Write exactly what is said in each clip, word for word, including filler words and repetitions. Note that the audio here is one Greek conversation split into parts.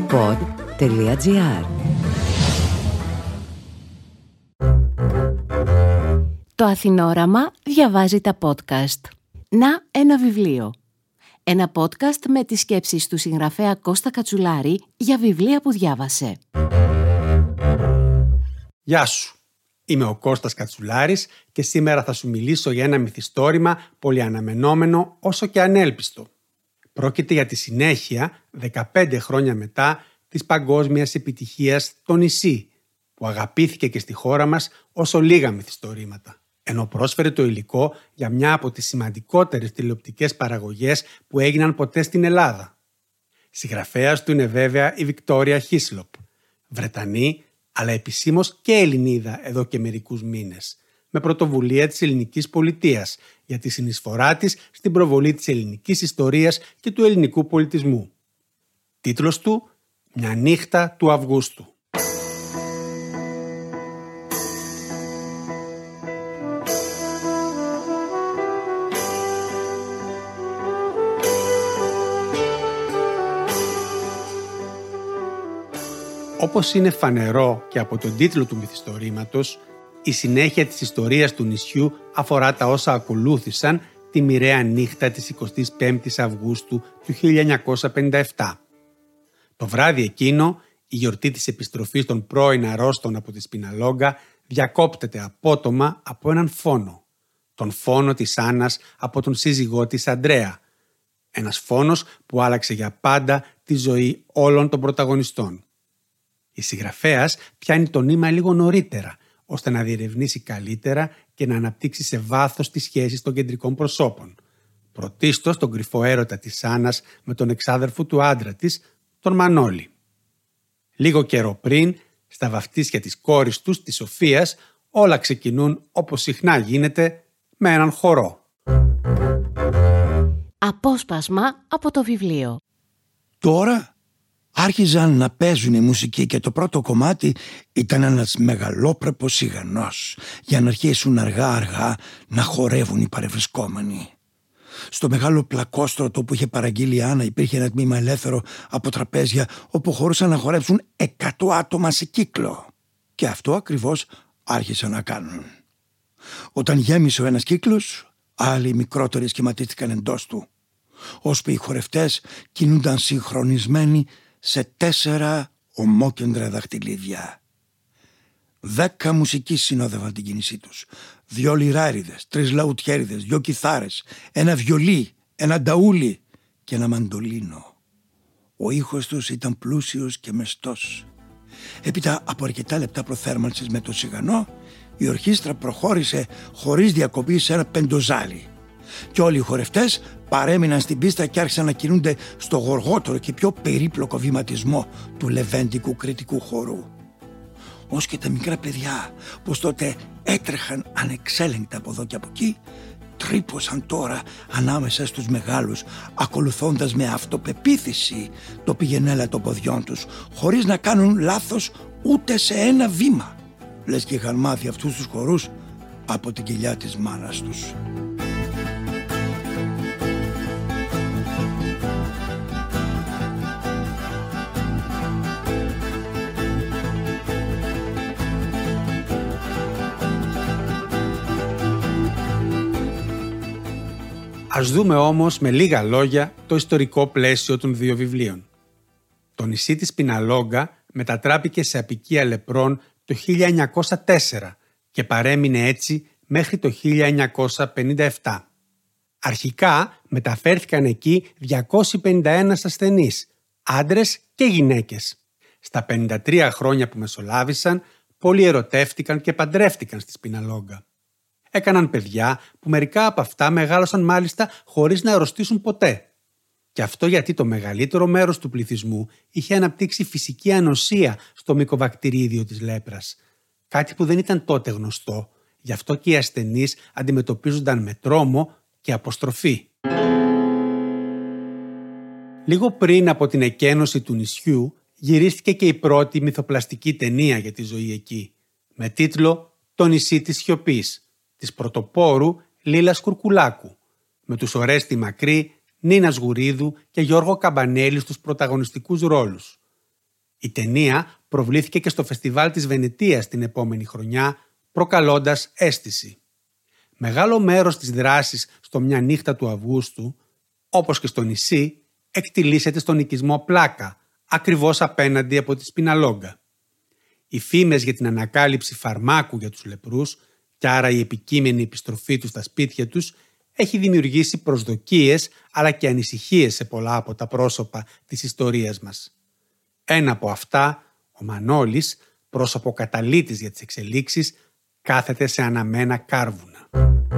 pod τελεία gr. Το Αθηνόραμα διαβάζει τα podcast. Να ένα βιβλίο. Ένα podcast με τις σκέψεις του συγγραφέα Κώστα Κατσουλάρη για βιβλία που διάβασε. Γεια σου. Είμαι ο Κώστας Κατσουλάρης και σήμερα θα σου μιλήσω για ένα μυθιστόρημα πολύ αναμενόμενο όσο και ανέλπιστο. Πρόκειται για τη συνέχεια, δεκαπέντε χρόνια μετά, της παγκόσμιας επιτυχίας «Το νησί», που αγαπήθηκε και στη χώρα μας όσο λίγα μυθιστορήματα, ενώ πρόσφερε το υλικό για μια από τις σημαντικότερες τηλεοπτικές παραγωγές που έγιναν ποτέ στην Ελλάδα. Συγγραφέας του είναι βέβαια η Βικτόρια Χίσλοπ, Βρετανή, αλλά επισήμως και Ελληνίδα εδώ και μερικούς μήνες, με πρωτοβουλία της ελληνικής πολιτείας για τη συνεισφορά της στην προβολή της ελληνικής ιστορίας και του ελληνικού πολιτισμού. Τίτλος του «Μια νύχτα του Αυγούστου». Όπως είναι φανερό και από τον τίτλο του μυθιστορήματος, η συνέχεια της ιστορίας του νησιού αφορά τα όσα ακολούθησαν τη μοιραία νύχτα της εικοστής πέμπτης Αυγούστου του χίλια εννιακόσια πενήντα επτά. Το βράδυ εκείνο, η γιορτή της επιστροφής των πρώην αρρώστων από τη Σπιναλόγκα διακόπτεται απότομα από έναν φόνο. Τον φόνο της Άννας από τον σύζυγό της Αντρέα. Ένας φόνος που άλλαξε για πάντα τη ζωή όλων των πρωταγωνιστών. Η συγγραφέας πιάνει το νήμα λίγο νωρίτερα, ώστε να διερευνήσει καλύτερα και να αναπτύξει σε βάθος τις σχέσεις των κεντρικών προσώπων. Πρωτίστως τον κρυφό έρωτα της Άννας με τον εξάδερφο του άντρα της, τον Μανώλη. Λίγο καιρό πριν, στα βαφτίσια της κόρης τους, της Σοφίας, όλα ξεκινούν όπως συχνά γίνεται, με έναν χορό. Απόσπασμα από το βιβλίο. Τώρα άρχιζαν να παίζουν η μουσική και το πρώτο κομμάτι ήταν ένας μεγαλόπρεπος σιγανός για να αρχίσουν αργά αργά να χορεύουν οι παρευρισκόμενοι. Στο μεγάλο πλακόστρωτο που είχε παραγγείλει η Άννα υπήρχε ένα τμήμα ελεύθερο από τραπέζια όπου χωρούσαν να χορέψουν εκατό άτομα σε κύκλο. Και αυτό ακριβώς άρχισαν να κάνουν. Όταν γέμισε ο ένας κύκλος, άλλοι μικρότεροι σχηματίστηκαν εντός του, ώσπου οι χορευτές κινούνταν συγχρονισμένοι σε τέσσερα ομόκεντρα δαχτυλίδια. Δέκα μουσικοί συνόδευαν την κίνησή τους. Δυο λιράριδες, τρεις λαουτιέριδες, δυο κιθάρες, ένα βιολί, ένα νταούλι και ένα μαντολίνο. Ο ήχος τους ήταν πλούσιος και μεστός. Έπειτα από αρκετά λεπτά προθέρμανσης με το σιγανό, η ορχήστρα προχώρησε χωρίς διακοπή σε ένα πεντοζάλι. Και όλοι οι χορευτές παρέμειναν στην πίστα και άρχισαν να κινούνται στο γοργότερο και πιο περίπλοκο βηματισμό του λεβέντικου κριτικού χορού. Ως και τα μικρά παιδιά, πως τότε έτρεχαν ανεξέλεγκτα από εδώ και από εκεί, τρύπωσαν τώρα ανάμεσα στους μεγάλους, ακολουθώντας με αυτοπεποίθηση το πηγενέλα των ποδιών τους, χωρίς να κάνουν λάθος ούτε σε ένα βήμα, λες και είχαν μάθει αυτούς τους χορούς από την κοιλιά της μάνας τους. Ας δούμε όμως με λίγα λόγια το ιστορικό πλαίσιο των δύο βιβλίων. Το νησί της Σπιναλόγκα μετατράπηκε σε αποικία λεπρών το χίλια εννιακόσια τέσσερα και παρέμεινε έτσι μέχρι το χίλια εννιακόσια πενήντα επτά. Αρχικά μεταφέρθηκαν εκεί διακόσιοι πενήντα ένα ασθενείς, άντρες και γυναίκες. Στα πενήντα τρία χρόνια που μεσολάβησαν, πολλοί ερωτεύτηκαν και παντρεύτηκαν στη Σπιναλόγκα. Έκαναν παιδιά που μερικά από αυτά μεγάλωσαν μάλιστα χωρίς να αρρωστήσουν ποτέ. Και αυτό γιατί το μεγαλύτερο μέρος του πληθυσμού είχε αναπτύξει φυσική ανοσία στο μυκοβακτηρίδιο της λέπρας. Κάτι που δεν ήταν τότε γνωστό, γι' αυτό και οι ασθενείς αντιμετωπίζονταν με τρόμο και αποστροφή. Λίγο πριν από την εκένωση του νησιού, γυρίστηκε και η πρώτη μυθοπλαστική ταινία για τη ζωή εκεί, με τίτλο «Το νησί της σιωπής», της πρωτοπόρου Λίλας Κουρκουλάκου, με τους Ορέστη Μακρύ, Νίνα Γουρίδου και Γιώργο Καμπανέλη στους πρωταγωνιστικούς ρόλους. Η ταινία προβλήθηκε και στο φεστιβάλ της Βενετίας την επόμενη χρονιά, προκαλώντας αίσθηση. Μεγάλο μέρος της δράσης στο Μια νύχτα του Αυγούστου, όπως και στο νησί, εκτιλήσεται στον οικισμό Πλάκα, ακριβώς απέναντι από τη Σπιναλόγκα. Οι φήμες για την ανακάλυψη φαρμάκου για τους λεπρούς και άρα η επικείμενη επιστροφή τους στα σπίτια τους έχει δημιουργήσει προσδοκίες αλλά και ανησυχίες σε πολλά από τα πρόσωπα της ιστορίας μας. Ένα από αυτά, ο Μανώλης, πρόσωπο καταλύτης για τις εξελίξεις, κάθεται σε αναμένα κάρβουνα.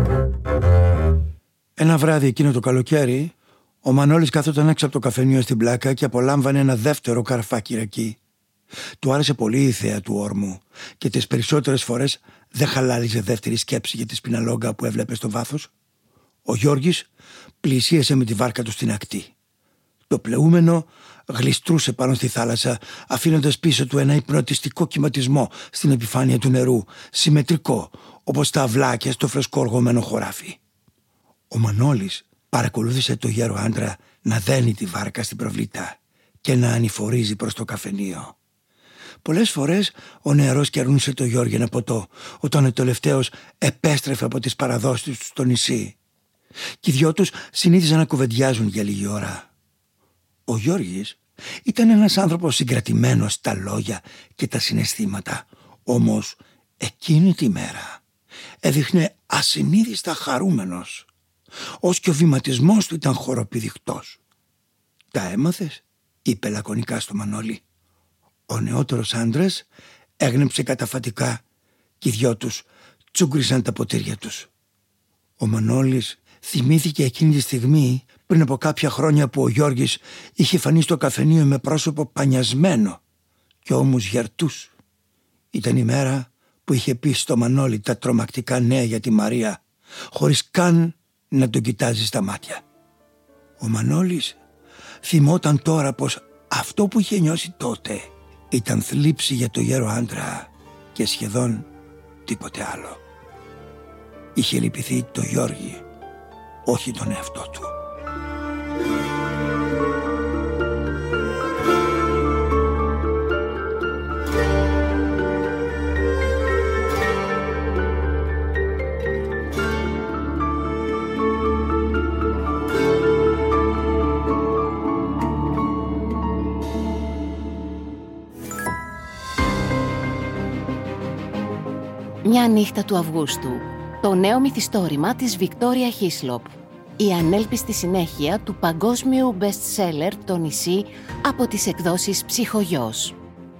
Ένα βράδυ εκείνο το καλοκαίρι, ο Μανώλης κάθονταν έξω από το καφενείο στην Πλάκα και απολάμβανε ένα δεύτερο καρφάκι ρακί. Του άρεσε πολύ η θέα του όρμου και τις περισσότερες φορές δεν χαλάλιζε δεύτερη σκέψη για τη Σπιναλόγκα που έβλεπε στο βάθος. Ο Γιώργης πλησίασε με τη βάρκα του στην ακτή. Το πλεούμενο γλιστρούσε πάνω στη θάλασσα, αφήνοντας πίσω του ένα υπνοτιστικό κυματισμό στην επιφάνεια του νερού, συμμετρικό όπως τα αυλάκια στο φρεσκό οργωμένο χωράφι. Ο Μανώλης παρακολούθησε το γέρο άντρα να δένει τη βάρκα στην προβλήτα και να ανηφορίζει προς το καφενείο. Πολλές φορές ο νεαρός κερνούσε το Γιώργη ένα ποτό, όταν ο τελευταίος επέστρεφε από τις παραδόσεις του στο νησί. Και οι δυο τους συνήθιζαν να κουβεντιάζουν για λίγη ώρα. Ο Γιώργης ήταν ένας άνθρωπος συγκρατημένος στα λόγια και τα συναισθήματα, όμως εκείνη τη μέρα έδειχνε ασυνείδηστα χαρούμενος, ως και ο βηματισμός του ήταν χοροπηδικτός. «Τα έμαθες?» είπε λακωνικά στο Μανώλη. Ο νεότερος άντρας έγνεψε καταφατικά και οι δυο τους τσούγκρισαν τα ποτήρια τους. Ο Μανώλης θυμήθηκε εκείνη τη στιγμή πριν από κάποια χρόνια που ο Γιώργης είχε φανεί στο καφενείο με πρόσωπο πανιασμένο και ώμους γερτούς. Ήταν η μέρα που είχε πει στο Μανώλη τα τρομακτικά νέα για τη Μαρία, χωρίς καν να τον κοιτάζει στα μάτια. Ο Μανώλης θυμόταν τώρα πως αυτό που είχε νιώσει τότε ήταν θλίψη για το γέρο άντρα και σχεδόν τίποτε άλλο. Είχε λυπηθεί το Γιώργη, όχι τον εαυτό του. Μια νύχτα του Αυγούστου. Το νέο μυθιστόρημα της Βικτόρια Χίσλοπ. Η ανέλπιστη συνέχεια του παγκόσμιου best-seller «Το νησί» από τις εκδόσεις Ψυχογιός.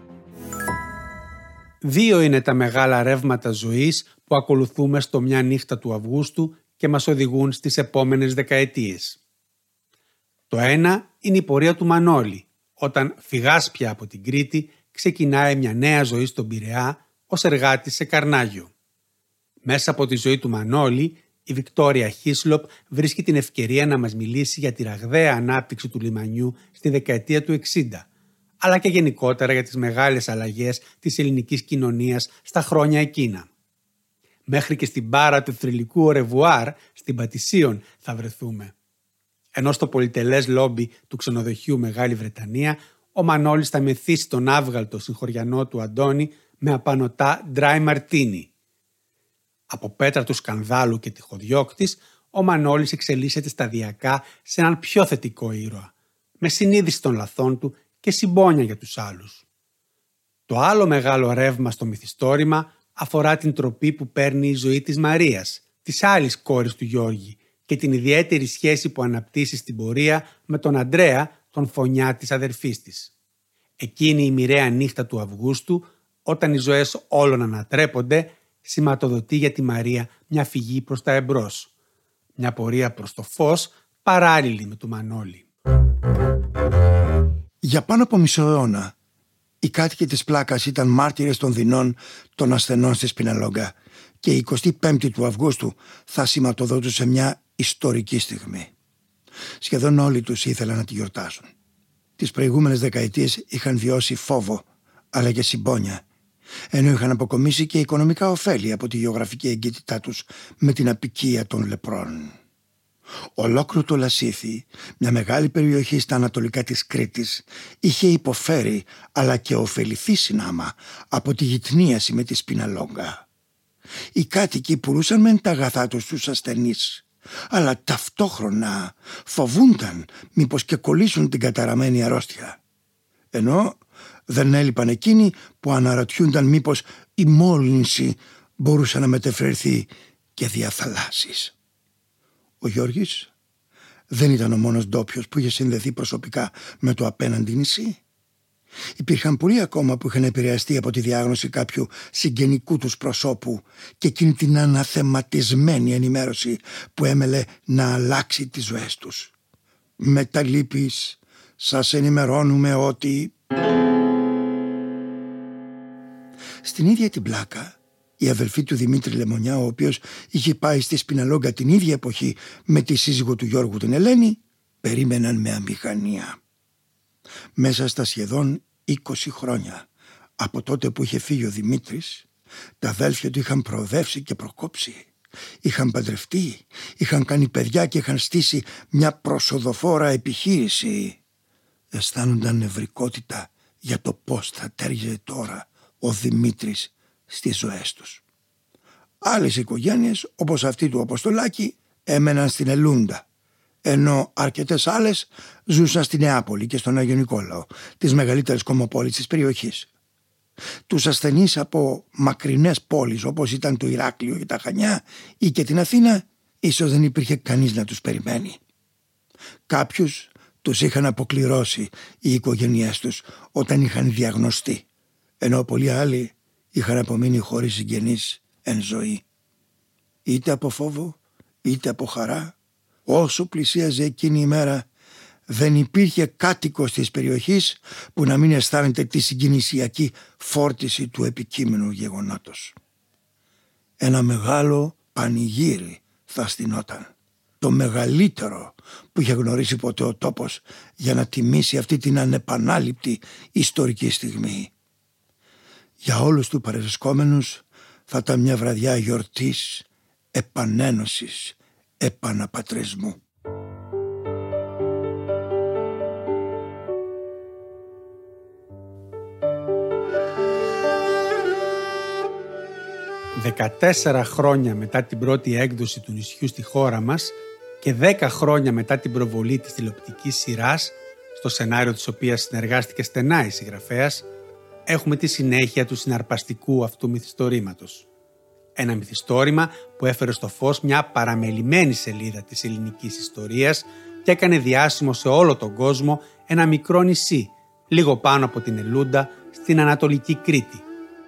Δύο είναι τα μεγάλα ρεύματα ζωής που ακολουθούμε στο Μια νύχτα του Αυγούστου και μας οδηγούν στις επόμενες δεκαετίες. Το ένα είναι η πορεία του Μανώλη, όταν φυγάσπια από την Κρήτη ξεκινάει μια νέα ζωή στον Πειραιά ως εργάτης σε καρνάγιο. Μέσα από τη ζωή του Μανώλη, η Βικτόρια Χίσλοπ βρίσκει την ευκαιρία να μας μιλήσει για τη ραγδαία ανάπτυξη του λιμανιού στη δεκαετία του εξήντα, αλλά και γενικότερα για τις μεγάλες αλλαγές της ελληνικής κοινωνίας στα χρόνια εκείνα. Μέχρι και στην μπάρα του θρυλικού ορεβουάρ στην Πατησίων θα βρεθούμε. Ενώ στο πολυτελές λόμπι του ξενοδοχείου Μεγάλη Βρετανία, ο Μανώλης θα μεθύσει τον άβγαλτο συγχωριανό του Αντώνη με απανωτά dry martini. Από πέτρα του σκανδάλου και τυχοδιώκτης, ο Μανώλης εξελίσσεται σταδιακά σε έναν πιο θετικό ήρωα, με συνείδηση των λαθών του και συμπόνια για τους άλλους. Το άλλο μεγάλο ρεύμα στο μυθιστόρημα αφορά την τροπή που παίρνει η ζωή της Μαρίας, της άλλης κόρης του Γιώργη, και την ιδιαίτερη σχέση που αναπτύσσει στην πορεία με τον Αντρέα, τον φωνιά της αδερφής της. Εκείνη η μοιραία νύχτα του Αυγούστου, όταν οι ζωές όλων ανατρέπονται, σηματοδοτεί για τη Μαρία μια φυγή προς τα εμπρός. Μια πορεία προς το φως παράλληλη με του Μανώλη. Για πάνω από μισό αιώνα, οι κάτοικοι της Πλάκας ήταν μάρτυρες των δεινών των ασθενών στη Σπιναλόγκα και η εικοστή πέμπτη του Αυγούστου θα σηματοδοτούσε μια ιστορική στιγμή. Σχεδόν όλοι τους ήθελαν να τη γιορτάσουν. Τις προηγούμενες δεκαετίες είχαν βιώσει φόβο, αλλά και συμπόνια, ενώ είχαν αποκομίσει και οικονομικά ωφέλη από τη γεωγραφική εγκύτητά τους με την αποικία των λεπρών. Ολόκληρο το Λασίθι, μια μεγάλη περιοχή στα ανατολικά της Κρήτης, είχε υποφέρει αλλά και ωφεληθεί συνάμα από τη γυτνίαση με τη Σπιναλόγκα. Οι κάτοικοι πουλούσαν μεν τα αγαθά τους στους ασθενείς, αλλά ταυτόχρονα φοβούνταν μήπως και κολλήσουν την καταραμένη αρρώστια. Ενώ δεν έλειπαν εκείνοι που αναρωτιούνταν μήπως η μόλυνση μπορούσε να μετεφερθεί και δια θαλάσσης. Ο Γιώργης δεν ήταν ο μόνος ντόπιος που είχε συνδεθεί προσωπικά με το απέναντι νησί. Υπήρχαν πολλοί ακόμα που είχαν επηρεαστεί από τη διάγνωση κάποιου συγγενικού τους προσώπου και εκείνη την αναθεματισμένη ενημέρωση που έμελε να αλλάξει τις ζωές τους. Με τα λύπης σας ενημερώνουμε ότι... Στην ίδια την πλάκα, η αδελφή του Δημήτρη Λεμονιά, ο οποίος είχε πάει στη Σπιναλόγκα την ίδια εποχή με τη σύζυγο του Γιώργου την Ελένη, περίμεναν με αμηχανία. Μέσα στα σχεδόν είκοσι χρόνια από τότε που είχε φύγει ο Δημήτρης, τα αδέλφια του είχαν προοδεύσει και προκόψει. Είχαν παντρευτεί, είχαν κάνει παιδιά και είχαν στήσει μια προσοδοφόρα επιχείρηση. Αισθάνονταν νευρικότητα για το πώς θα τέριζε τώρα ο Δημήτρης στις ζωές τους. Άλλες οικογένειες, όπως αυτή του Αποστολάκη, έμεναν στην Ελούντα, ενώ αρκετές άλλες ζούσαν στη Νεάπολη και στον Άγιο Νικόλαο, τις μεγαλύτερες κομμοπόλεις της περιοχής. Τους ασθενείς από μακρινές πόλεις όπως ήταν το Ηράκλειο ή τα Χανιά ή και την Αθήνα, ίσως δεν υπήρχε κανείς να τους περιμένει. Κάποιους τους είχαν αποκληρώσει οι οικογένειές τους όταν είχαν διαγνωστεί, ενώ πολλοί άλλοι είχαν απομείνει χωρίς συγγενείς εν ζωή. Είτε από φόβο είτε από χαρά, όσο πλησίαζε εκείνη η μέρα, δεν υπήρχε κάτοικος της περιοχής που να μην αισθάνεται τη συγκινησιακή φόρτιση του επικείμενου γεγονότος. Ένα μεγάλο πανηγύρι θα στηνόταν, το μεγαλύτερο που είχε γνωρίσει ποτέ ο τόπος για να τιμήσει αυτή την ανεπανάληπτη ιστορική στιγμή. Για όλους τους παρευρισκόμενους θα ήταν μια βραδιά γιορτής, επανένωσης, επαναπατρισμού. δεκατέσσερα χρόνια μετά την πρώτη έκδοση του νησιού στη χώρα μας και δέκα χρόνια μετά την προβολή της τηλεοπτικής σειράς, στο σενάριο της οποίας συνεργάστηκε στενά η συγγραφέας, έχουμε τη συνέχεια του συναρπαστικού αυτού μυθιστορήματος. Ένα μυθιστόρημα που έφερε στο φως μια παραμελημένη σελίδα της ελληνικής ιστορίας και έκανε διάσημο σε όλο τον κόσμο ένα μικρό νησί, λίγο πάνω από την Ελούντα, στην Ανατολική Κρήτη.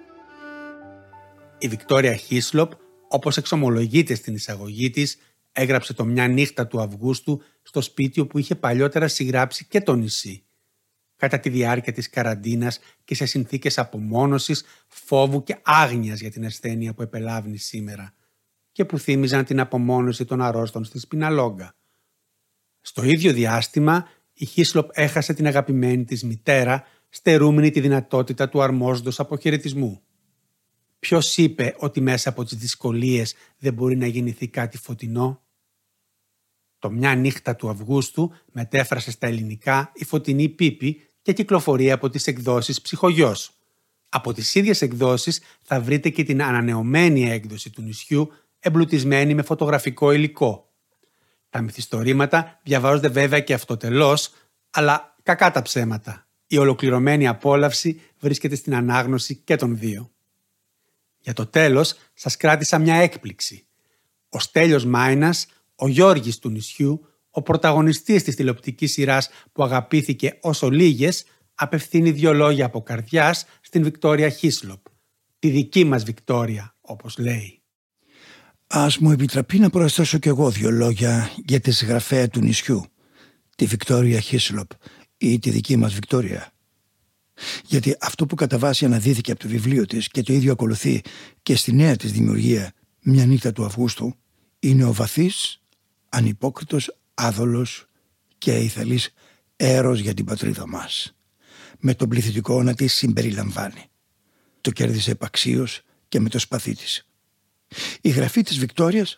Η Βικτόρια Χίσλοπ, όπως εξομολογείται στην εισαγωγή της, έγραψε το «Μια νύχτα του Αυγούστου» στο σπίτι όπου είχε παλιότερα συγγράψει και το νησί, κατά τη διάρκεια της καραντίνας και σε συνθήκες απομόνωσης, φόβου και άγνοιας για την ασθένεια που επελάβνει σήμερα και που θύμιζαν την απομόνωση των αρρώστων στη Σπιναλόγκα. Στο ίδιο διάστημα, η Χίσλοπ έχασε την αγαπημένη της μητέρα, στερούμενη τη δυνατότητα του αρμόζοντος αποχαιρετισμού. Ποιος είπε ότι μέσα από τις δυσκολίες δεν μπορεί να γεννηθεί κάτι φωτεινό? Το «Μια νύχτα του Αυγούστου» μετέφρασε στα ελληνικά η Φωτεινή Πίπη και κυκλοφορεί από τις εκδόσεις Ψυχογιός. Από τις ίδιες εκδόσεις θα βρείτε και την ανανεωμένη έκδοση του νησιού, εμπλουτισμένη με φωτογραφικό υλικό. Τα μυθιστορήματα διαβάζονται βέβαια και αυτοτελώς, αλλά κακά τα ψέματα. Η ολοκληρωμένη απόλαυση βρίσκεται στην ανάγνωση και των δύο. Για το τέλος σας κράτησα μια έκπληξη. Ο Στέλιος Μάινας, ο Γιώργης του νησιού, ο πρωταγωνιστής της τηλεοπτικής σειράς που αγαπήθηκε όσο λίγες, απευθύνει δύο λόγια από καρδιάς στην Βικτόρια Χίσλοπ. Τη δική μας Βικτόρια, όπως λέει. Ας μου επιτραπεί να προσθέσω κι εγώ δύο λόγια για τη συγγραφέα του νησιού, τη Βικτόρια Χίσλοπ ή τη δική μας Βικτόρια. Γιατί αυτό που κατά βάση αναδύθηκε από το βιβλίο της και το ίδιο ακολουθεί και στη νέα της δημιουργία «Μια νύχτα του Αυγούστου» είναι ο βαθύς, ανυπόκριτος, άδολος και ηθελής έρος για την πατρίδα μας, με τον πληθυντικό να τη συμπεριλαμβάνει. Το κέρδισε επαξίως και με το σπαθί της. Η γραφή της Βικτόριας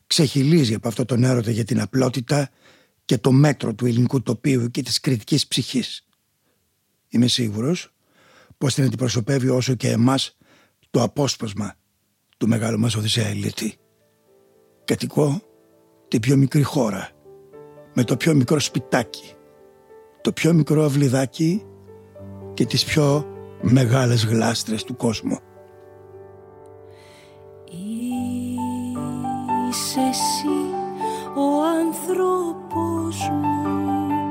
ξεχυλίζει από αυτό τον έρωτα για την απλότητα και το μέτρο του ελληνικού τοπίου και της κριτικής ψυχής. Είμαι σίγουρος πως την αντιπροσωπεύει όσο και εμάς το απόσπασμα του μεγάλου μας Οδυσσέα Ηλίτη. Κατοικώ την πιο μικρή χώρα, με το πιο μικρό σπιτάκι, το πιο μικρό αυλιδάκι και τις πιο μεγάλες γλάστρες του κόσμου. Είσαι εσύ ο άνθρωπος μου,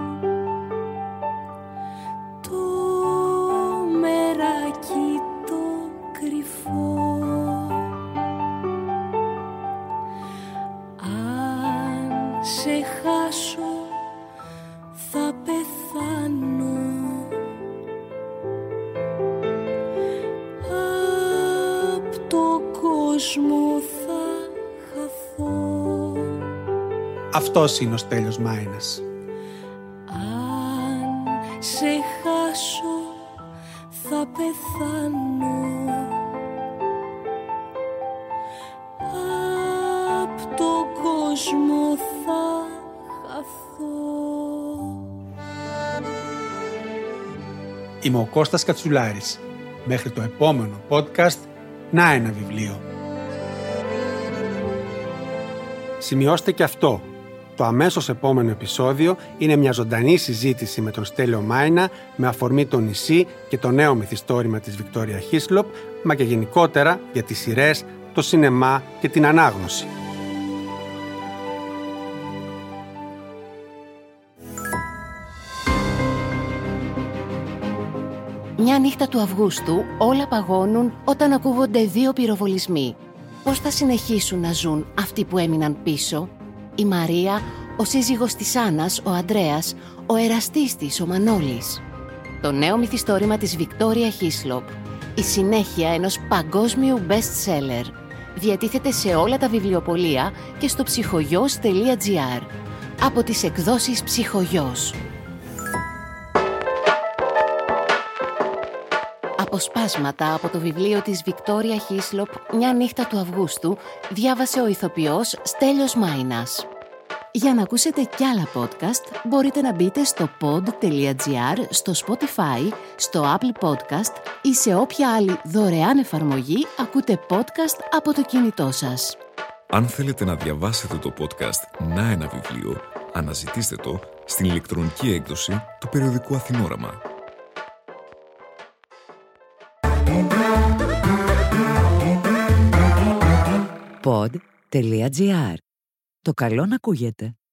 το μεράκι το κρυφό. Αν σε χάσω θα πεθάνω, απ' το κόσμο θα χαθώ. Αυτός είναι ο Στέλιος Μάινας. Αν σε χάσω θα πεθάνω, απ' το κόσμο θα χαθώ. Είμαι ο Κώστας Κατσουλάρης. Μέχρι το επόμενο podcast, να ένα βιβλίο. Σημειώστε και αυτό. Το αμέσως επόμενο επεισόδιο είναι μια ζωντανή συζήτηση με τον Στέλιο Μάινα με αφορμή το νησί και το νέο μυθιστόρημα της Βικτόρια Χίσλοπ, μα και γενικότερα για τις σειρές, το σινεμά και την ανάγνωση. Μια νύχτα του Αυγούστου όλα παγώνουν όταν ακούγονται δύο πυροβολισμοί. Πώς θα συνεχίσουν να ζουν αυτοί που έμειναν πίσω? Η Μαρία, ο σύζυγος της Άννας, ο Ανδρέας, ο εραστής της, ο Μανώλης. Το νέο μυθιστόρημα της Βικτόρια Χίσλοπ. Η συνέχεια ενός παγκόσμιου best seller. Διατίθεται σε όλα τα βιβλιοπωλεία και στο ψυχογιός τελεία τζι άρ. Από τις εκδόσεις Ψυχογιός. Αποσπάσματα από το βιβλίο της Βικτόρια Χίσλοπ «Μια νύχτα του Αυγούστου» διάβασε ο ηθοποιός Στέλιος Μάινας. Για να ακούσετε κι άλλα podcast μπορείτε να μπείτε στο pod τελεία τζι άρ, στο Spotify, στο Apple Podcast ή σε όποια άλλη δωρεάν εφαρμογή ακούτε podcast από το κινητό σας. Αν θέλετε να διαβάσετε το podcast «Να ένα βιβλίο», αναζητήστε το στην ηλεκτρονική έκδοση του περιοδικού Αθηνόραμα. pod τελεία τζι άρ. Το καλό να ακούγεται.